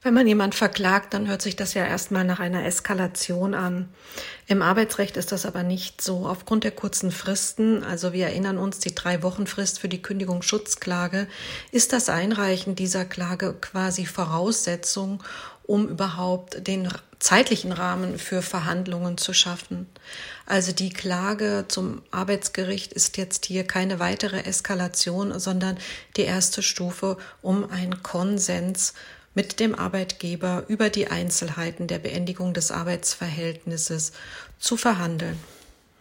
Wenn man jemand verklagt, dann hört sich das ja erstmal nach einer Eskalation an. Im Arbeitsrecht ist das aber nicht so. Aufgrund der kurzen Fristen, also wir erinnern uns, die 3-Wochen-Frist für die Kündigungsschutzklage, ist das Einreichen dieser Klage quasi Voraussetzung, um überhaupt den zeitlichen Rahmen für Verhandlungen zu schaffen. Also die Klage zum Arbeitsgericht ist jetzt hier keine weitere Eskalation, sondern die erste Stufe, um einen Konsens mit dem Arbeitgeber über die Einzelheiten der Beendigung des Arbeitsverhältnisses zu verhandeln.